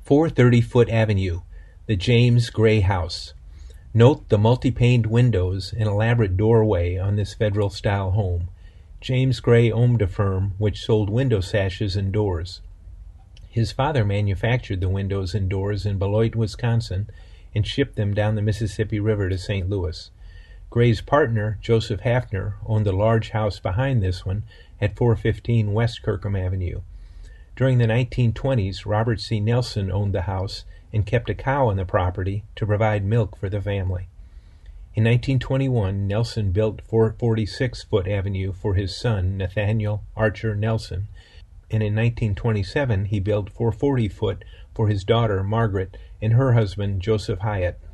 430 Foot Avenue, the James Gray House. Note the multi-paned windows and elaborate doorway on this Federal-style home. James Gray owned a firm which sold window sashes and doors. His father manufactured the windows and doors in Beloit, Wisconsin, and shipped them down the Mississippi River to St. Louis. Gray's partner, Joseph Hafner, owned a large house behind this one at 415 West Kirkham Avenue. During the 1920s, Robert C. Nelson owned the house and kept a cow on the property to provide milk for the family. In 1921, Nelson built 446 Foot Avenue for his son, Nathaniel Archer Nelson, and in 1927 he built 440 Foot for his daughter, Margaret, and her husband, Joseph Hyatt.